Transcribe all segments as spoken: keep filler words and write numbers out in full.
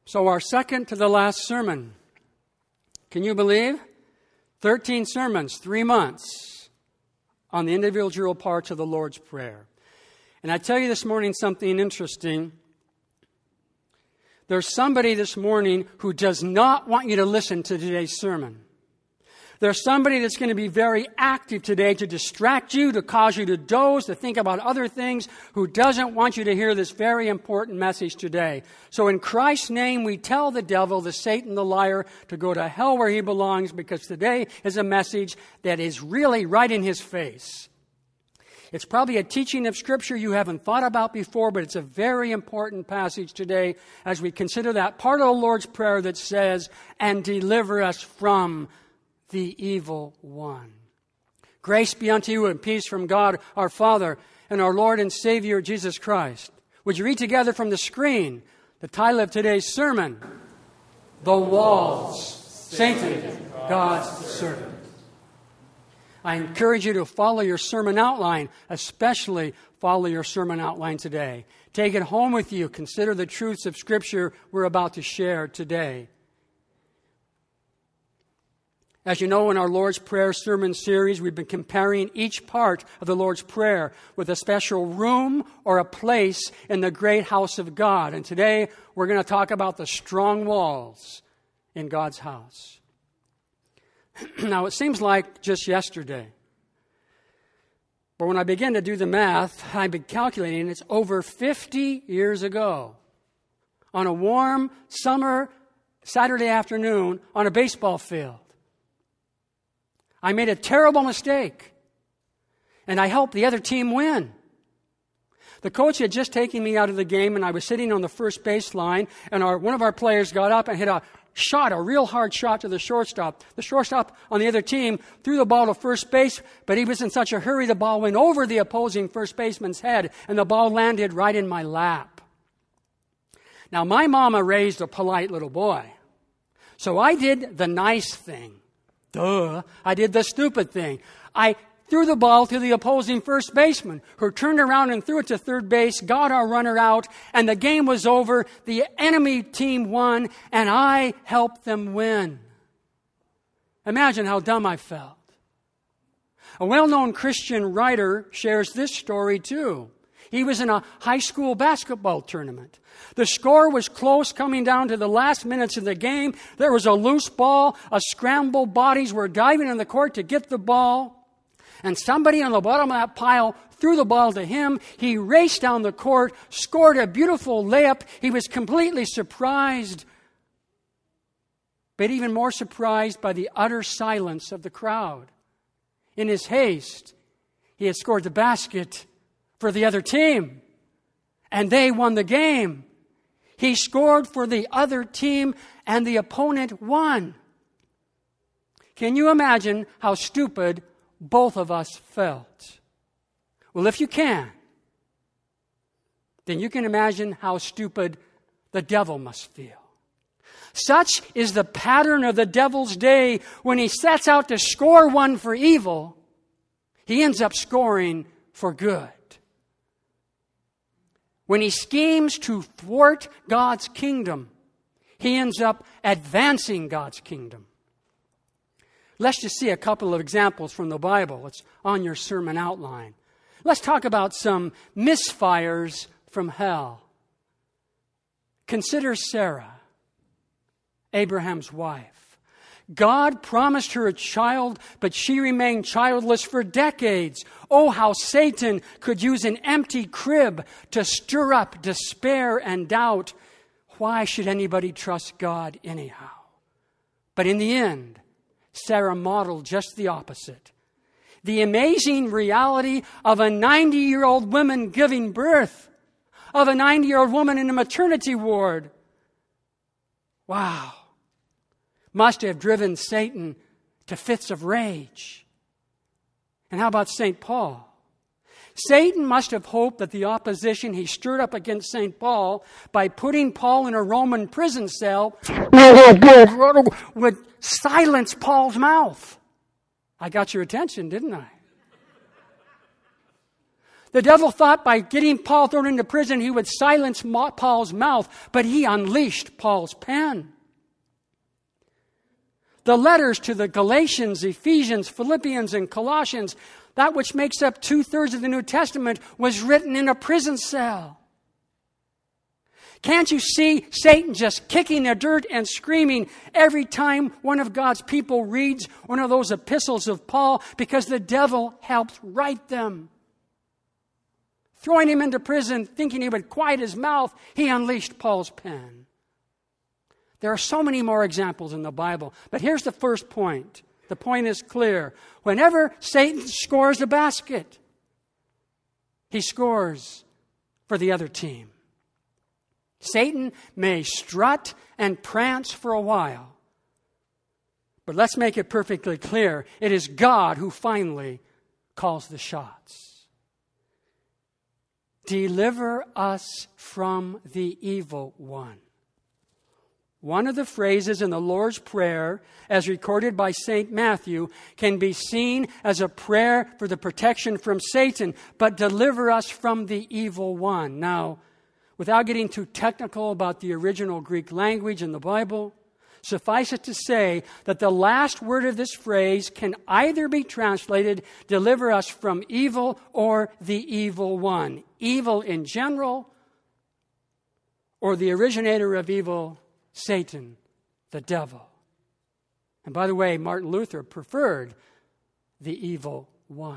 So our second to the last sermon. Can you believe? thirteen sermons, three months on the individual parts of the Lord's Prayer. And I tell you this morning something interesting. There's somebody this morning who does not want you to listen to today's sermon. There's somebody that's going to be very active today to distract you, to cause you to doze, to think about other things, who doesn't want you to hear this very important message today. So in Christ's name, we tell the devil, the Satan, the liar, to go to hell where he belongs, because today is a message that is really right in his face. It's probably a teaching of Scripture you haven't thought about before, but it's a very important passage today as we consider that part of the Lord's Prayer that says, "And deliver us from the evil one." Grace be unto you and peace from God our Father and our Lord and Savior Jesus Christ. Would you read together from the screen the title of today's sermon? The Walls, Satan, God's Servant. I encourage you to follow your sermon outline, especially follow your sermon outline today. Take it home with you. Consider the truths of Scripture we're about to share today. As you know, in our Lord's Prayer sermon series, we've been comparing each part of the Lord's Prayer with a special room or a place in the great house of God. And today, we're going to talk about the strong walls in God's house. Now, it seems like just yesterday. But when I began to do the math, I've been calculating it's over fifty years ago. On a warm summer Saturday afternoon on a baseball field. I made a terrible mistake. And I helped the other team win. The coach had just taken me out of the game, and I was sitting on the first baseline, and our, one of our players got up and hit a shot, a real hard shot to the shortstop. The shortstop on the other team threw the ball to first base, but he was in such a hurry the ball went over the opposing first baseman's head, and the ball landed right in my lap. Now, my mama raised a polite little boy, so I did the nice thing. Duh. I did the stupid thing. I threw the ball to the opposing first baseman, who turned around and threw it to third base, got our runner out, and the game was over. The enemy team won, and I helped them win. Imagine how dumb I felt. A well-known Christian writer shares this story too. He was in a high school basketball tournament. The score was close, coming down to the last minutes of the game. There was a loose ball. A scramble. Bodies were diving in the court to get the ball. And somebody on the bottom of that pile threw the ball to him. He raced down the court, scored a beautiful layup. He was completely surprised, but even more surprised by the utter silence of the crowd. In his haste, he had scored the basket for the other team, and they won the game. He scored for the other team, and the opponent won. Can you imagine how stupid both of us felt? Well, if you can, then you can imagine how stupid the devil must feel. Such is the pattern of the devil's day. When he sets out to score one for evil, he ends up scoring for good. When he schemes to thwart God's kingdom, he ends up advancing God's kingdom. Let's just see a couple of examples from the Bible. It's on your sermon outline. Let's talk about some misfires from hell. Consider Sarah, Abraham's wife. God promised her a child, but she remained childless for decades. Oh, how Satan could use an empty crib to stir up despair and doubt. Why should anybody trust God anyhow? But in the end, Sarah modeled just the opposite. The amazing reality of a ninety-year-old woman giving birth, of a ninety-year-old woman in a maternity ward. Wow. Must have driven Satan to fits of rage. And how about Saint Paul? Satan must have hoped that the opposition he stirred up against Saint Paul by putting Paul in a Roman prison cell would silence Paul's mouth. I got your attention, didn't I? The devil thought by getting Paul thrown into prison, he would silence Paul's mouth, but he unleashed Paul's pen. The letters to the Galatians, Ephesians, Philippians, and Colossians, that which makes up two-thirds of the New Testament, was written in a prison cell. Can't you see Satan just kicking the dirt and screaming every time one of God's people reads one of those epistles of Paul, because the devil helped write them? Throwing him into prison, thinking he would quiet his mouth, he unleashed Paul's pen. There are so many more examples in the Bible, but here's the first point. The point is clear. Whenever Satan scores a basket, he scores for the other team. Satan may strut and prance for a while, but let's make it perfectly clear. It is God who finally calls the shots. Deliver us from the evil one. One of the phrases in the Lord's Prayer, as recorded by Saint Matthew, can be seen as a prayer for the protection from Satan, but deliver us from the evil one. Now, without getting too technical about the original Greek language in the Bible, suffice it to say that the last word of this phrase can either be translated, deliver us from evil, or the evil one. Evil in general, or the originator of evil, Satan, the devil. And by the way, Martin Luther preferred the evil one.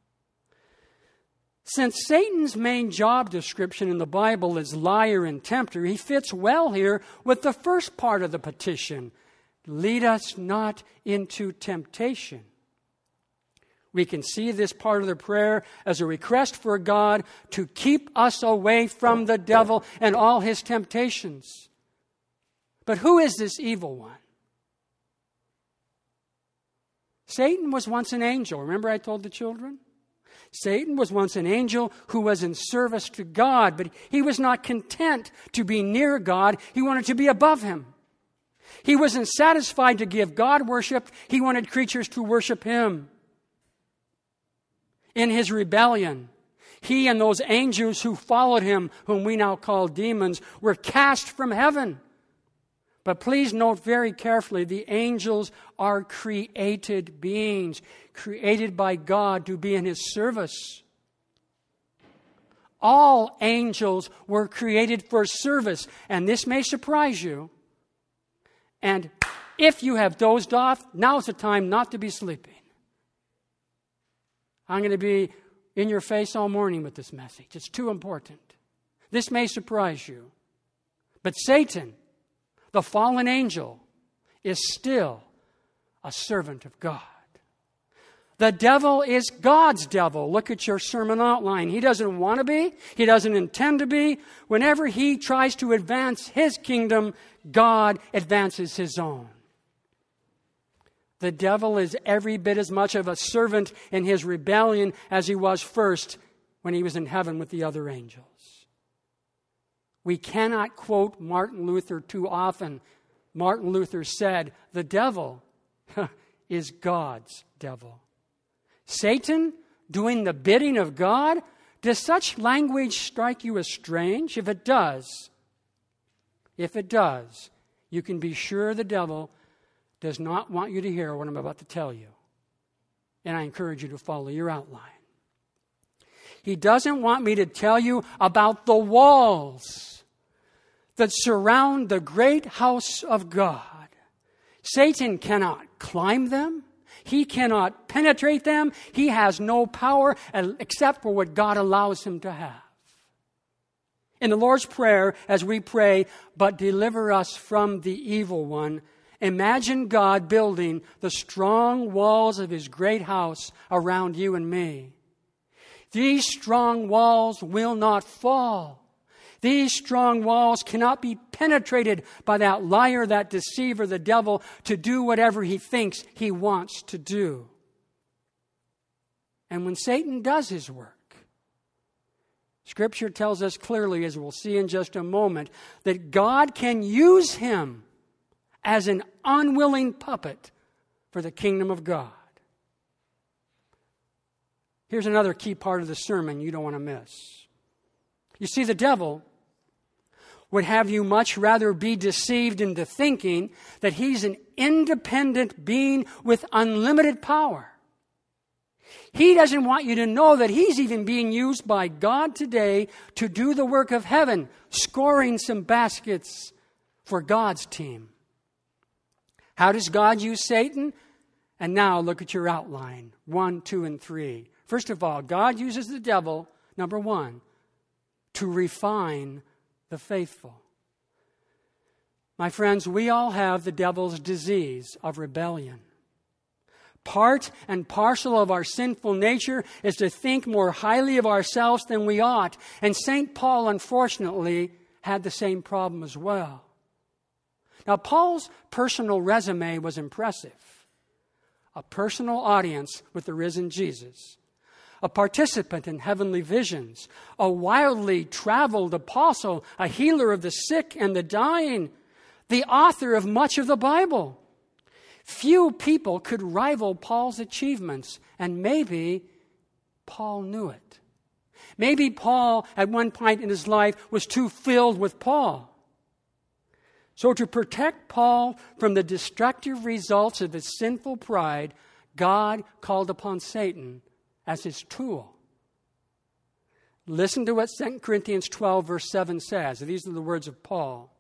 Since Satan's main job description in the Bible is liar and tempter, he fits well here with the first part of the petition. Lead us not into temptation. We can see this part of the prayer as a request for God to keep us away from the devil and all his temptations. But who is this evil one? Satan was once an angel. Remember I told the children? Satan was once an angel who was in service to God, but he was not content to be near God. He wanted to be above him. He wasn't satisfied to give God worship. He wanted creatures to worship him. In his rebellion, he and those angels who followed him, whom we now call demons, were cast from heaven. But please note very carefully, the angels are created beings, created by God to be in his service. All angels were created for service, and this may surprise you. And if you have dozed off, now's the time not to be sleeping. I'm going to be in your face all morning with this message. It's too important. This may surprise you. But Satan, the fallen angel, is still a servant of God. The devil is God's devil. Look at your sermon outline. He doesn't want to be. He doesn't intend to be. Whenever he tries to advance his kingdom, God advances his own. The devil is every bit as much of a servant in his rebellion as he was first when he was in heaven with the other angels. We cannot quote Martin Luther too often. Martin Luther said, the devil is God's devil. Satan doing the bidding of God? Does such language strike you as strange? If it does, if it does, you can be sure the devil does not want you to hear what I'm about to tell you. And I encourage you to follow your outline. He doesn't want me to tell you about the walls that surround the great house of God. Satan cannot climb them. He cannot penetrate them. He has no power except for what God allows him to have. In the Lord's Prayer, as we pray, but deliver us from the evil one, imagine God building the strong walls of his great house around you and me. These strong walls will not fall. These strong walls cannot be penetrated by that liar, that deceiver, the devil, to do whatever he thinks he wants to do. And when Satan does his work, Scripture tells us clearly, as we'll see in just a moment, that God can use him as an unwilling puppet for the kingdom of God. Here's another key part of the sermon you don't want to miss. You see, the devil would have you much rather be deceived into thinking that he's an independent being with unlimited power. He doesn't want you to know that he's even being used by God today to do the work of heaven, scoring some baskets for God's team. How does God use Satan? And now look at your outline, one, two, and three. First of all, God uses the devil, number one, to refine the faithful. My friends, we all have the devil's disease of rebellion. Part and parcel of our sinful nature is to think more highly of ourselves than we ought. And Saint Paul, unfortunately, had the same problem as well. Now, Paul's personal resume was impressive. A personal audience with the risen Jesus. A participant in heavenly visions. A wildly traveled apostle. A healer of the sick and the dying. The author of much of the Bible. Few people could rival Paul's achievements, and maybe Paul knew it. Maybe Paul, at one point in his life, was too filled with Paul. So to protect Paul from the destructive results of his sinful pride, God called upon Satan as his tool. Listen to what Second Corinthians twelve, verse seven says. These are the words of Paul.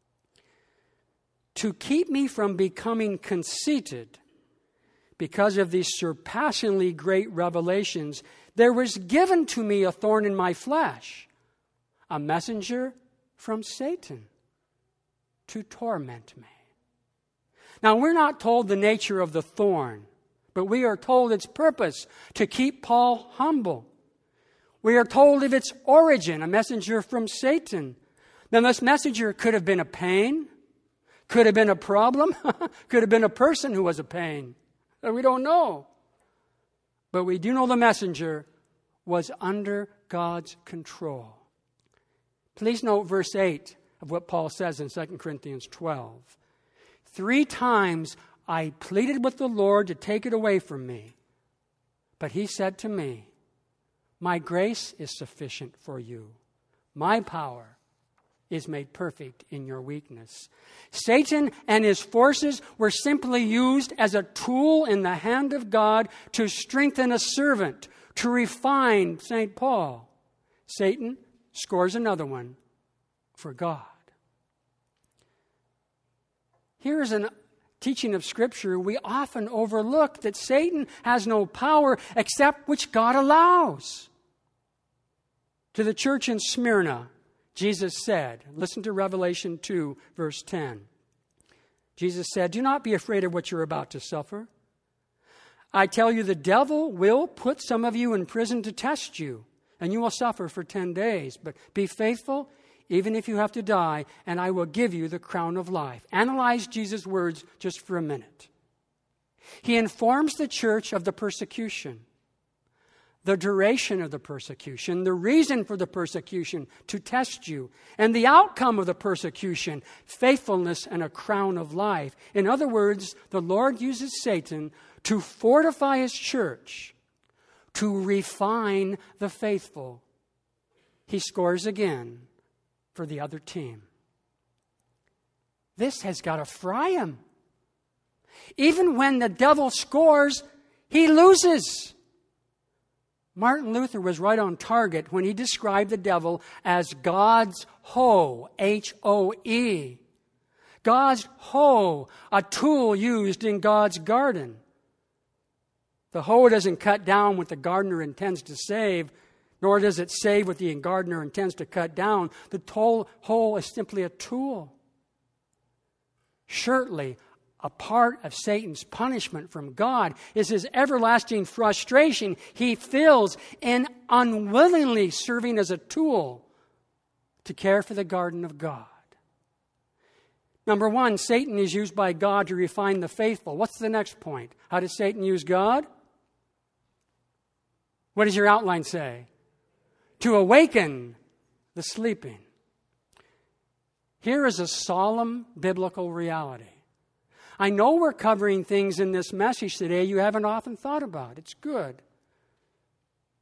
To keep me from becoming conceited because of these surpassingly great revelations, there was given to me a thorn in my flesh, a messenger from Satan to torment me. Now, we're not told the nature of the thorn, but we are told its purpose, to keep Paul humble. We are told of its origin, a messenger from Satan. Now, this messenger could have been a pain, could have been a problem, could have been a person who was a pain. We don't know. But we do know the messenger was under God's control. Please note verse eight of what Paul says in Second Corinthians twelve. Three times I pleaded with the Lord to take it away from me. But he said to me, my grace is sufficient for you. My power is made perfect in your weakness. Satan and his forces were simply used as a tool in the hand of God to strengthen a servant, to refine Saint Paul. Satan scores another one for God. Here is a teaching of Scripture we often overlook, that Satan has no power except which God allows. To the church in Smyrna, Jesus said, listen to Revelation two, verse ten. Jesus said, do not be afraid of what you're about to suffer. I tell you, the devil will put some of you in prison to test you, and you will suffer for ten days. But be faithful, even if you have to die, and I will give you the crown of life. Analyze Jesus' words just for a minute. He informs the church of the persecution, the duration of the persecution, the reason for the persecution to test you, and the outcome of the persecution, faithfulness and a crown of life. In other words, the Lord uses Satan to fortify his church, to refine the faithful. He scores again for the other team. This has got to fry him. Even when the devil scores, he loses. Martin Luther was right on target when he described the devil as God's hoe, H O E. God's hoe, a tool used in God's garden. The hoe doesn't cut down what the gardener intends to save, nor does it save what the gardener intends to cut down. The hoe is simply a tool. Surely, a part of Satan's punishment from God is his everlasting frustration he feels in unwillingly serving as a tool to care for the garden of God. Number one, Satan is used by God to refine the faithful. What's the next point? How does Satan use God? What does your outline say? To awaken the sleeping. Here is a solemn biblical reality. I know we're covering things in this message today you haven't often thought about. It's good.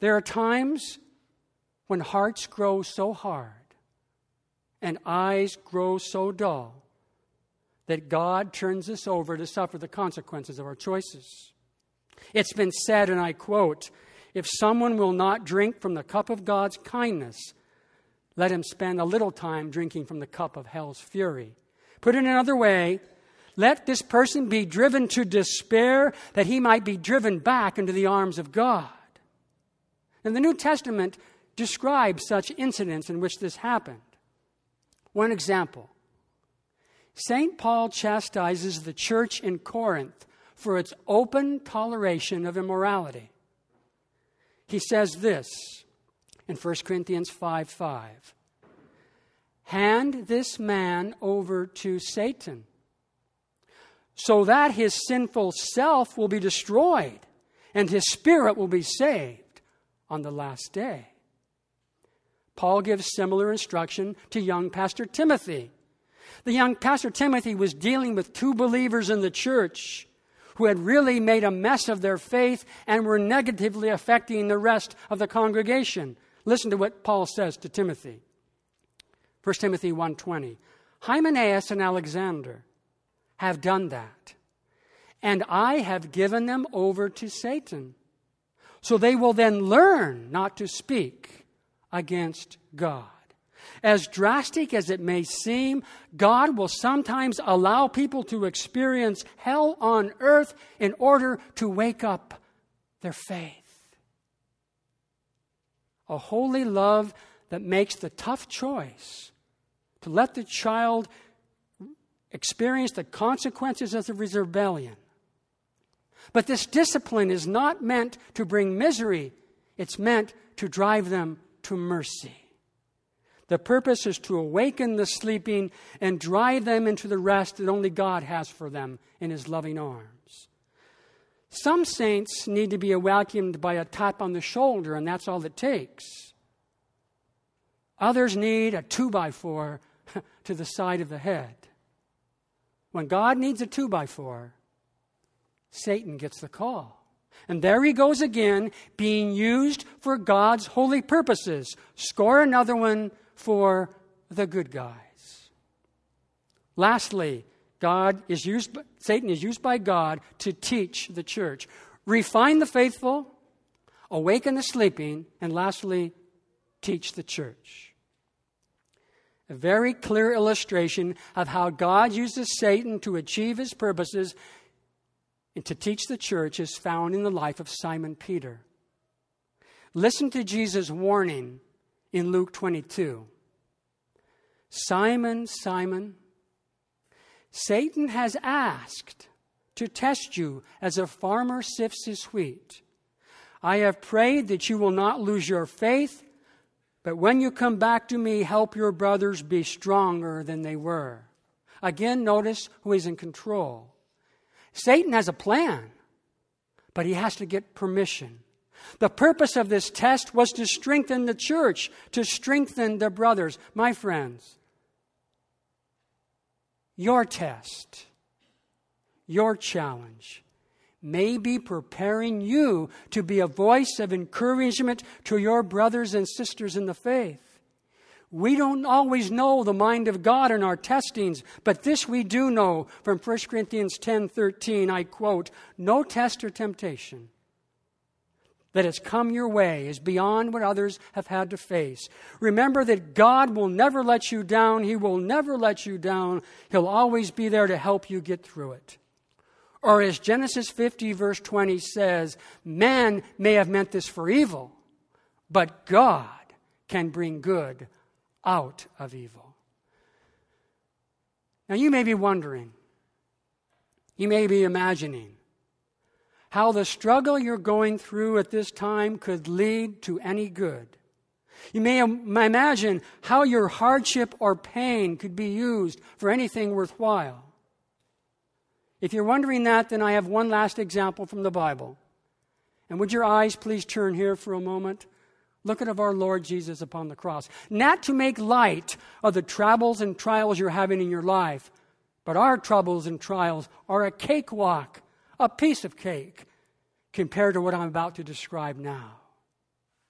There are times when hearts grow so hard and eyes grow so dull that God turns us over to suffer the consequences of our choices. It's been said, and I quote, "If someone will not drink from the cup of God's kindness, let him spend a little time drinking from the cup of hell's fury." Put in another way, let this person be driven to despair that he might be driven back into the arms of God. And the New Testament describes such incidents in which this happened. One example. Saint Paul chastises the church in Corinth for its open toleration of immorality. He says this in First Corinthians five five. "Hand this man over to Satan, so that his sinful self will be destroyed and his spirit will be saved on the last day." Paul gives similar instruction to young Pastor Timothy. The young Pastor Timothy was dealing with two believers in the church who had really made a mess of their faith and were negatively affecting the rest of the congregation. Listen to what Paul says to Timothy. First Timothy one twenty. "Hymenaeus and Alexander have done that, and I have given them over to Satan. So they will then learn not to speak against God." As drastic as it may seem, God will sometimes allow people to experience hell on earth in order to wake up their faith. A holy love that makes the tough choice to let the child experience the consequences of his rebellion. But this discipline is not meant to bring misery. It's meant to drive them to mercy. The purpose is to awaken the sleeping and drive them into the rest that only God has for them in His loving arms. Some saints need to be awakened by a tap on the shoulder, and that's all it takes. Others need a two-by-four to the side of the head. When God needs a two-by-four, Satan gets the call. And there he goes again, being used for God's holy purposes. Score another one for the good guys. Lastly, God is used, Satan is used by God to teach the church. Refine the faithful, awaken the sleeping, and lastly, teach the church. A very clear illustration of how God uses Satan to achieve his purposes and to teach the church is found in the life of Simon Peter. Listen to Jesus' warning in Luke twenty-two. "Simon, Simon, Satan has asked to test you as a farmer sifts his wheat. I have prayed that you will not lose your faith, but when you come back to me, help your brothers be stronger than they were." Again, notice who is in control. Satan has a plan, but he has to get permission. The purpose of this test was to strengthen the church, to strengthen the brothers. My friends, your test, your challenge may be preparing you to be a voice of encouragement to your brothers and sisters in the faith. We don't always know the mind of God in our testings, but this we do know from First Corinthians ten thirteen. I quote, "No test or temptation that has come your way is beyond what others have had to face. Remember that God will never let you down. He will never let you down. He'll always be there to help you get through it." Or as Genesis fifty verse twenty says, "Man may have meant this for evil, but God can bring good out of evil." Now you may be wondering, you may be imagining how the struggle you're going through at this time could lead to any good. You may imagine how your hardship or pain could be used for anything worthwhile. If you're wondering that, then I have one last example from the Bible. And would your eyes please turn here for a moment? Look at of our Lord Jesus upon the cross. Not to make light of the troubles and trials you're having in your life, but our troubles and trials are a cakewalk, a piece of cake, compared to what I'm about to describe now.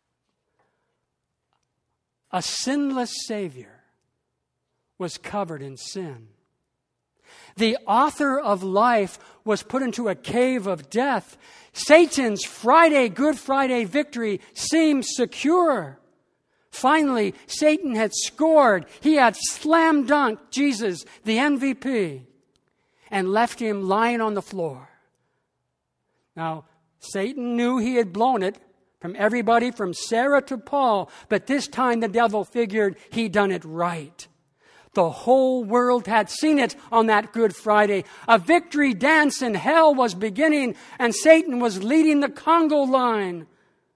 a sinless Savior, was covered in sin. The author of life was put into a cave of death. Satan's Friday, Good Friday victory seemed secure. Finally, Satan had scored. He had slam dunked Jesus, the M V P, and left him lying on the floor. Now, Satan knew he had blown it from everybody from Sarah to Paul, but this time the devil figured he'd done it right. The whole world had seen it on that Good Friday. A victory dance in hell was beginning, and Satan was leading the Congo line.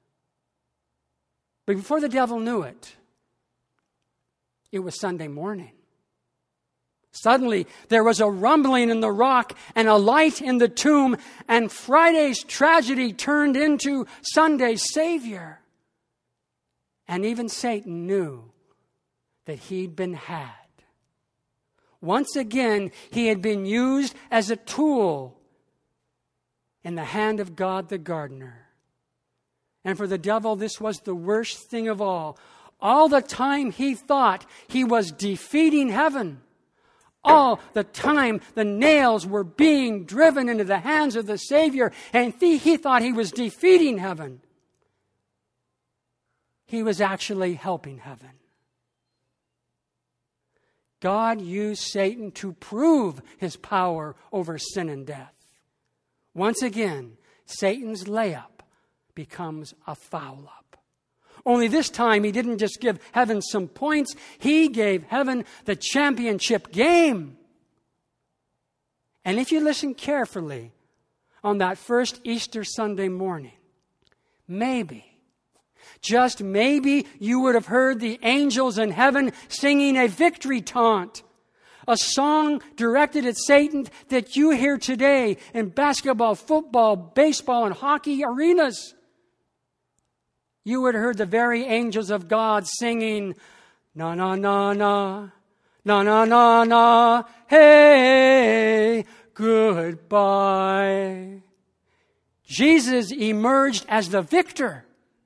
But before the devil knew it, it was Sunday morning. Suddenly, there was a rumbling in the rock and a light in the tomb, and Friday's tragedy turned into Sunday's Savior. And even Satan knew that he'd been had. Once again, he had been used as a tool in the hand of God the gardener. And for the devil, this was the worst thing of all. All the time he thought he was defeating heaven. All the time the nails were being driven into the hands of the Savior, and he, he thought he was defeating heaven. He was actually helping heaven. God used Satan to prove his power over sin and death. Once again, Satan's layup becomes a foul up. Only this time he didn't just give heaven some points, he gave heaven the championship game. And if you listen carefully on that first Easter Sunday morning, maybe, just maybe you would have heard the angels in heaven singing a victory taunt. A song directed at Satan that you hear today in basketball, football, baseball, and hockey arenas. You would have heard the very angels of God singing, na na na na, na na na na, hey, goodbye. Jesus emerged as the victor.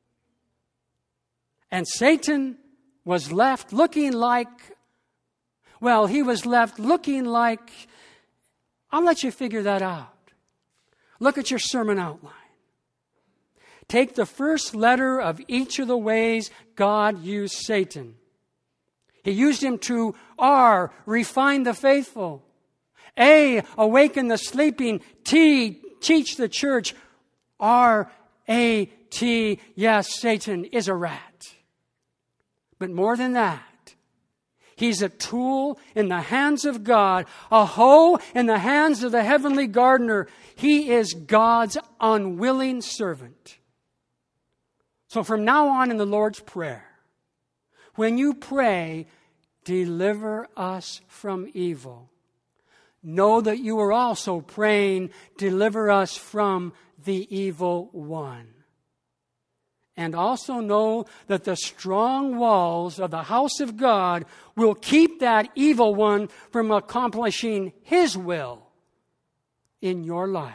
And Satan was left looking like, well, he was left looking like, I'll let you figure that out. Look at your sermon outline. Take the first letter of each of the ways God used Satan. He used him to R, refine the faithful. A, awaken the sleeping. T, teach the church. R, A, T, yes, Satan is a rat. But more than that, he's a tool in the hands of God, a hoe in the hands of the heavenly gardener. He is God's unwilling servant. So from now on in the Lord's Prayer, when you pray, deliver us from evil, know that you are also praying, deliver us from the evil one. And also know that the strong walls of the house of God will keep that evil one from accomplishing his will in your life.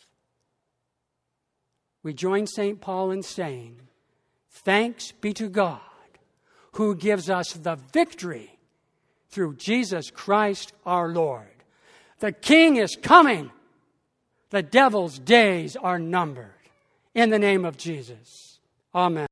We join Saint Paul in saying, thanks be to God who gives us the victory through Jesus Christ our Lord. The King is coming. The devil's days are numbered. In the name of Jesus. Amen.